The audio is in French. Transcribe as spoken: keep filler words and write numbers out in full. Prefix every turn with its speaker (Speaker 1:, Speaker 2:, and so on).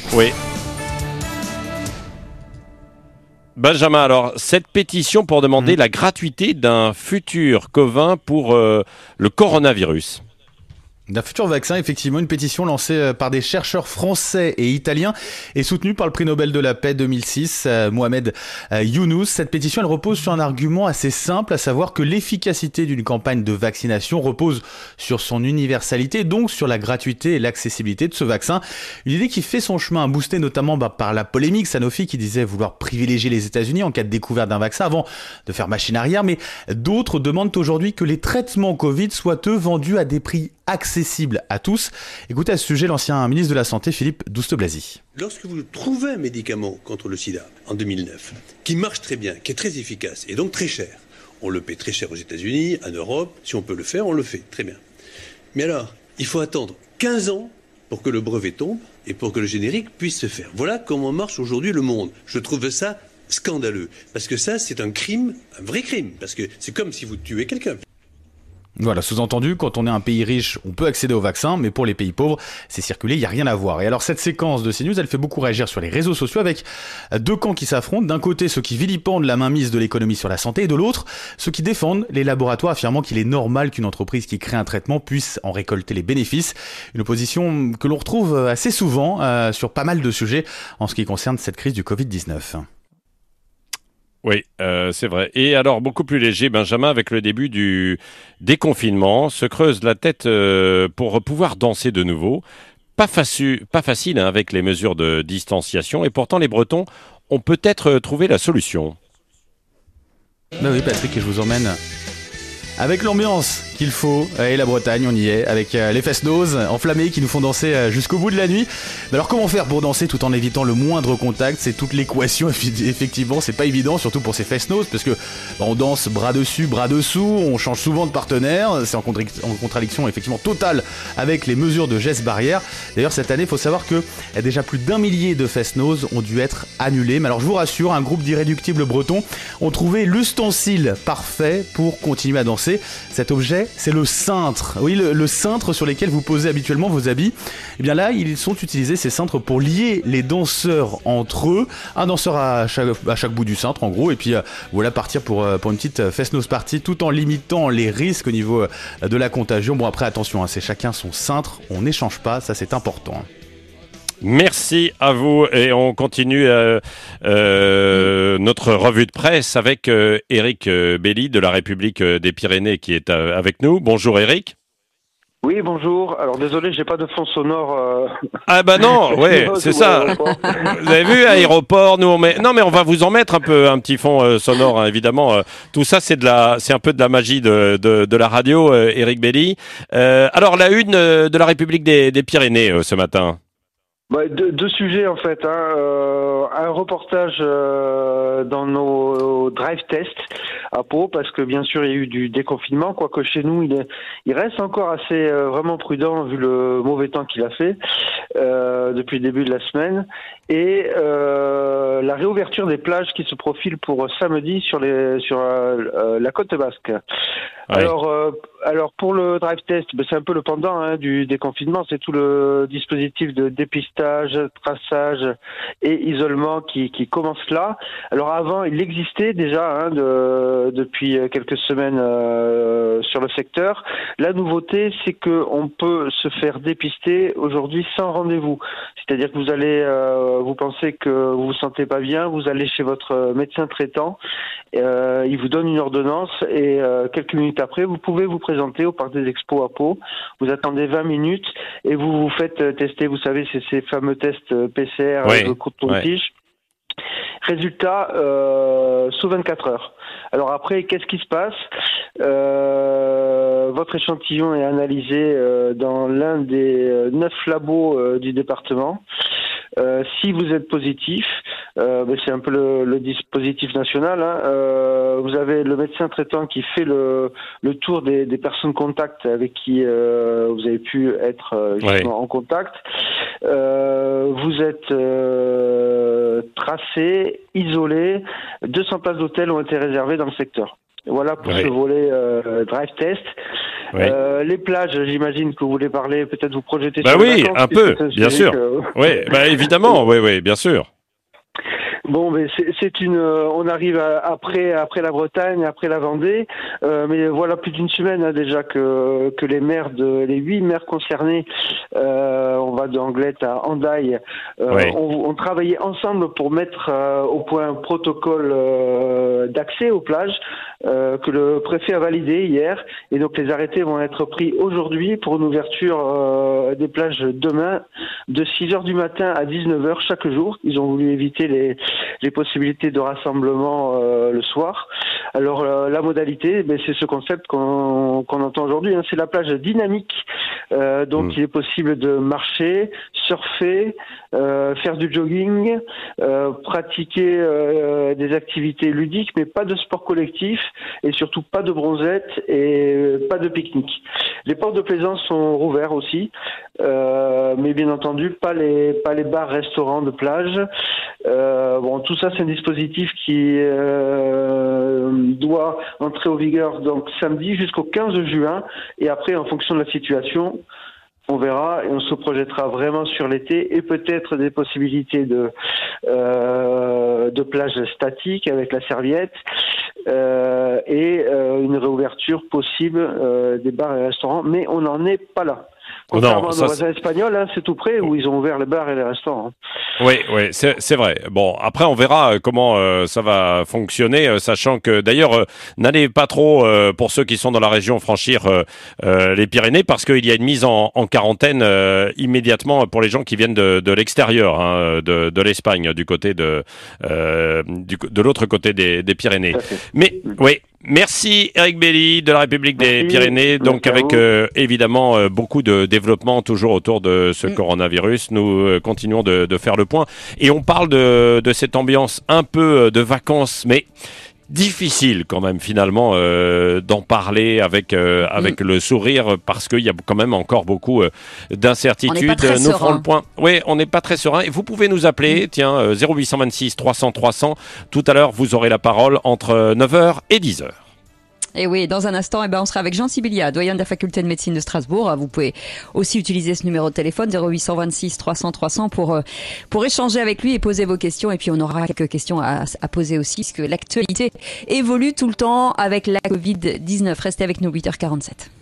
Speaker 1: Oui. Benjamin, alors, cette pétition pour demander mmh. la gratuité d'un futur Covin pour euh, le coronavirus.
Speaker 2: D'un futur vaccin, effectivement, une pétition lancée par des chercheurs français et italiens et soutenue par le prix Nobel de la paix deux mille six, euh, Mohamed euh, Younous. Cette pétition, elle repose sur un argument assez simple, à savoir que l'efficacité d'une campagne de vaccination repose sur son universalité, donc sur la gratuité et l'accessibilité de ce vaccin. Une idée qui fait son chemin, boostée notamment bah, par la polémique Sanofi qui disait vouloir privilégier les États-Unis en cas de découverte d'un vaccin avant de faire machine arrière, mais d'autres demandent aujourd'hui que les traitements Covid soient eux vendus à des prix accessible à tous. Écoutez à ce sujet l'ancien ministre de la Santé, Philippe Douste-Blazy.
Speaker 3: Lorsque vous trouvez un médicament contre le sida, en deux mille neuf, qui marche très bien, qui est très efficace, et donc très cher, on le paie très cher aux États-Unis, en Europe, si on peut le faire, on le fait, très bien. Mais alors, il faut attendre quinze ans pour que le brevet tombe et pour que le générique puisse se faire. Voilà comment marche aujourd'hui le monde. Je trouve ça scandaleux, parce que ça, c'est un crime, un vrai crime, parce que c'est comme si vous tuez quelqu'un.
Speaker 2: Voilà, sous-entendu, quand on est un pays riche, on peut accéder au vaccin, mais pour les pays pauvres, c'est circulé, il n'y a rien à voir. Et alors cette séquence de CNews, elle fait beaucoup réagir sur les réseaux sociaux avec deux camps qui s'affrontent. D'un côté, ceux qui vilipendent la mainmise de l'économie sur la santé, et de l'autre, ceux qui défendent les laboratoires, affirmant qu'il est normal qu'une entreprise qui crée un traitement puisse en récolter les bénéfices. Une opposition que l'on retrouve assez souvent euh, sur pas mal de sujets en ce qui concerne cette crise du covid dix-neuf.
Speaker 1: Oui, euh, c'est vrai. Et alors, beaucoup plus léger, Benjamin, avec le début du déconfinement, se creuse la tête euh, pour pouvoir danser de nouveau. Pas, faci- pas facile hein, avec les mesures de distanciation. Et pourtant, les Bretons ont peut-être trouvé la solution.
Speaker 2: Ben oui, Patrick, et je vous emmène avec l'ambiance qu'il faut, et la Bretagne, on y est, avec les Fest-Noz enflammés qui nous font danser jusqu'au bout de la nuit. Mais alors comment faire pour danser tout en évitant le moindre contact? C'est toute l'équation, effectivement, c'est pas évident, surtout pour ces Fest-Noz, parce que bah, on danse bras dessus, bras dessous, on change souvent de partenaire, c'est en, contra- en contradiction effectivement totale avec les mesures de gestes barrières. D'ailleurs, cette année, il faut savoir que déjà plus d'un millier de Fest-Noz ont dû être annulés. Mais alors je vous rassure, un groupe d'irréductibles bretons ont trouvé l'ustensile parfait pour continuer à danser. Cet objet, c'est le cintre. Oui, le, le cintre sur lequel vous posez habituellement vos habits. Et bien là, ils sont utilisés, ces cintres, pour lier les danseurs entre eux. Un danseur à chaque, à chaque bout du cintre, en gros. Et puis, euh, voilà, partir pour, euh, pour une petite Fest-Noz party, tout en limitant les risques au niveau euh, de la contagion. Bon, après, attention, hein, c'est chacun son cintre. On n'échange pas, ça c'est important.
Speaker 1: Merci à vous et on continue euh, euh, notre revue de presse avec euh, Éric euh, Belli de la République des Pyrénées qui est euh, avec nous. Bonjour Éric.
Speaker 4: Oui, bonjour. Alors désolé, j'ai pas de fond sonore. Euh...
Speaker 1: Ah bah non, ouais, c'est ça. Vous avez vu, aéroport, nous on met. Non mais on va vous en mettre un peu un petit fond euh, sonore, hein, évidemment. Euh, tout ça, c'est de la, c'est un peu de la magie de de, de la radio, euh, Éric Belli. Euh, alors la une euh, de la République des, des Pyrénées euh, ce matin.
Speaker 4: Bah, deux, deux sujets en fait. Hein. Euh, un reportage euh, dans nos drive tests à Pau, parce que bien sûr il y a eu du déconfinement, quoique chez nous il, est, il reste encore assez euh, vraiment prudent vu le mauvais temps qu'il a fait euh, depuis le début de la semaine, et euh, la réouverture des plages qui se profile pour samedi sur les sur euh, la côte basque. Ouais. Alors, euh, alors pour le drive test, ben c'est un peu le pendant hein, du déconfinement, c'est tout le dispositif de dépistage, traçage et isolement qui, qui commence là. Alors avant, il existait déjà hein, de, depuis quelques semaines euh, sur le secteur. La nouveauté, c'est que on peut se faire dépister aujourd'hui sans rendez-vous. C'est-à-dire que vous allez, euh, vous pensez que vous vous sentez pas bien, vous allez chez votre médecin traitant, euh, il vous donne une ordonnance et euh, quelques minutes après, vous pouvez vous présenter au Parc des Expos à Pau. Vous attendez vingt minutes et vous vous faites tester. Vous savez, c'est ces fameux tests P C R
Speaker 1: oui,
Speaker 4: de coton-tige. Ouais. Résultat, euh, sous vingt-quatre heures. Alors après, qu'est-ce qui se passe ? euh, Votre échantillon est analysé euh, dans l'un des euh, neuf labos euh, du département. Euh, si vous êtes positif, euh, ben c'est un peu le, le dispositif national, hein, euh, vous avez le médecin traitant qui fait le, le tour des, des personnes contacts avec qui euh, vous avez pu être euh, justement ouais. en contact. Euh, vous êtes euh, tracé, isolé, deux cents places d'hôtel ont été réservées dans le secteur. Voilà pour ouais. ce volet euh, drive test.
Speaker 1: Oui.
Speaker 4: Euh, les plages, j'imagine que vous voulez parler, peut-être vous projetez
Speaker 1: bah
Speaker 4: sur
Speaker 1: oui,
Speaker 4: les vacances.
Speaker 1: un peu, bien sûr.
Speaker 4: Que...
Speaker 1: Oui, bah évidemment, oui, oui, bien sûr.
Speaker 4: Bon, mais c'est, c'est une. On arrive à, après après la Bretagne, après la Vendée, euh, mais voilà plus d'une semaine hein, déjà que que les maires de les huit maires concernés, euh, on va d'Anglet à Hendaye, euh,
Speaker 1: Oui.
Speaker 4: on, on travaillait ensemble pour mettre euh, au point un protocole euh, d'accès aux plages euh, que le préfet a validé hier, et donc les arrêtés vont être pris aujourd'hui pour une ouverture euh, des plages demain de six heures du matin à dix-neuf heures chaque jour. Ils ont voulu éviter les les possibilités de rassemblement euh, le soir. Alors euh, la modalité, ben, c'est ce concept qu'on, qu'on entend aujourd'hui, hein, c'est la plage dynamique. Euh, donc mmh. il est possible de marcher, surfer, euh, faire du jogging, euh, pratiquer euh, des activités ludiques, mais pas de sport collectif et surtout pas de bronzette et pas de pique-nique. Les ports de plaisance sont rouverts aussi, euh, mais bien entendu pas les pas les bars, restaurants de plage. Euh, bon, tout ça c'est un dispositif qui euh, doit entrer en vigueur donc samedi jusqu'au quinze juin, et après en fonction de la situation on verra et on se projettera vraiment sur l'été et peut-être des possibilités de euh, de plage statique avec la serviette euh, et euh, une réouverture possible euh, des bars et restaurants, mais on n'en est pas là. Contrairement à nos voisins espagnols, hein, c'est tout près où ils ont ouvert les bars et les restaurants.
Speaker 1: Oui, oui, c'est, c'est vrai. Bon, après, on verra comment euh, ça va fonctionner, euh, sachant que, d'ailleurs, euh, n'allez pas trop, euh, pour ceux qui sont dans la région, franchir euh, euh, les Pyrénées, parce qu'il y a une mise en, en quarantaine euh, immédiatement pour les gens qui viennent de, de l'extérieur, hein, de, de l'Espagne, du côté de, euh, du, de l'autre côté des, des Pyrénées. Mais, oui. Merci Eric Belli de la République des Merci. Pyrénées, donc Merci avec euh, évidemment euh, beaucoup de développement toujours autour de ce mmh. coronavirus. Nous euh, continuons de, de faire le point et on parle de, de cette ambiance un peu de vacances, mais difficile quand même finalement euh, d'en parler avec euh, avec mmh. le sourire, parce qu'il y a quand même encore beaucoup euh, d'incertitudes. Nous ferons le point. Oui, on n'est pas très serein. Et vous pouvez nous appeler, mmh. tiens, euh, zéro huit cent vingt-six trois cents trois cents. Tout à l'heure, vous aurez la parole entre neuf heures et dix heures.
Speaker 5: Et oui, dans un instant, eh ben, on sera avec Jean Sibilia, doyen de la faculté de médecine de Strasbourg. Vous pouvez aussi utiliser ce numéro de téléphone, zéro huit cent vingt-six trois cents trois cents, pour, euh, pour échanger avec lui et poser vos questions. Et puis, on aura quelques questions à, à poser aussi, parce que l'actualité évolue tout le temps avec la covid dix-neuf. Restez avec nous, huit heures quarante-sept.